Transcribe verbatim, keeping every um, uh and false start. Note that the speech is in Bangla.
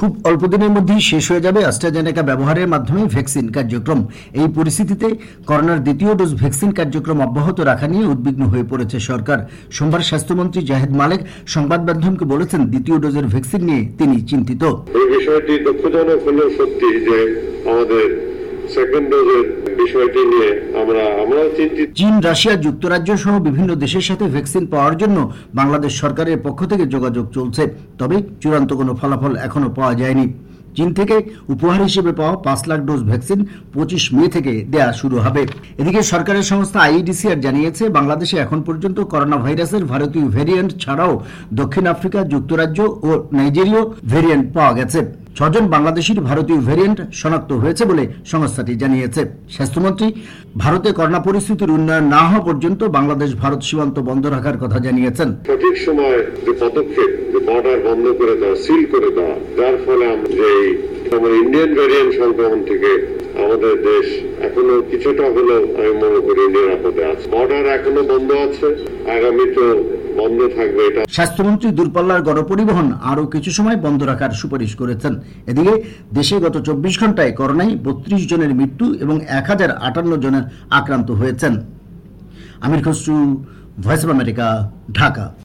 খুব অল্প দিনের মধ্যেই শেষ হয়ে যাবে অ্যাস্ট্রাজেনেকা ব্যবহারের মাধ্যমে ভ্যাকসিন কার্যক্রম। এই পরিস্থিতিতে করোনার দ্বিতীয় ডোজ ভ্যাকসিন কার্যক্রম অব্যাহত রাখা নিয়ে উদ্বিগ্ন হয়ে পড়েছে সরকার। সোমবার স্বাস্থ্যমন্ত্রী জাহেদ মালেক সংবাদ মাধ্যমকে বলেছেন, দ্বিতীয় ডোজের ভ্যাকসিন নিয়ে তিনি চিন্তিত। এই বিষয়টি দুঃখজনক হলেও সত্যি যে আমাদের সেকেন্ড ডোজের বিষয়টি নিয়ে আমরা আমরাও চিন্তিত। চীন, রাশিয়া, যুক্তরাজ্য সহ বিভিন্ন দেশের সাথে ভ্যাকসিন পাওয়ার জন্য বাংলাদেশ সরকারের পক্ষ থেকে যোগাযোগ চলছে, তবে চূড়ান্ত কোনো ফলাফল এখনো পাওয়া যায়নি। চীন থেকে উপহার হিসেবে পাওয়া পাঁচ লাখ ডোজ ভ্যাকসিন পঁচিশ মে থেকে দেয়া শুরু হবে। এদিকে সরকারের সংস্থা আইইডিসিআর জানিয়েছে, বাংলাদেশে এখন পর্যন্ত করোনা ভাইরাসের ভারতীয় ভ্যারিয়েন্ট ছাড়াও দক্ষিণ আফ্রিকা, যুক্তরাজ্য ও নাইজেরীয় ভ্যারিয়েন্ট পাওয়া গেছে। ছজন বাংলাদেশির ভারতীয় ভ্যারিয়েন্ট শনাক্ত হয়েছে বলে সংস্থাটি জানিয়েছে। স্বাস্থ্যমন্ত্রী ভারতে করোনা পরিস্থিতির উন্নয়ন না হওয়া পর্যন্ত বাংলাদেশ ভারত সীমান্ত বন্ধ রাখার কথা জানিয়েছেন। সঠিক সময় যে পদক্ষেপ, যে বর্ডার বন্ধ করে দেওয়া, সিল করে দেওয়া, যার ফলে যে আমার ইন্ডিয়ান ভ্যারিয়েন্ট সংক্রমণ থেকে আমাদের দেশ এখনো কিছুটা হলেও আমি মনে করি নিরাপদে আছে। বর্ডার এখনো বন্ধ আছে, আগামী তো বন্ধ থাকবে। এটা স্বাস্থ্যমন্ত্রী দূরপাল্লার গণপরিবহন আরও কিছু সময় বন্ধ রাখার সুপারিশ করেছেন। এদিকে দেশে গত চব্বিশ ঘন্টায় করোনায় বত্রিশ জনের মৃত্যু এবং এক হাজার আটান্ন জনের আক্রান্ত হয়েছেন। Amir Khasru, Voice of America, Dhaka.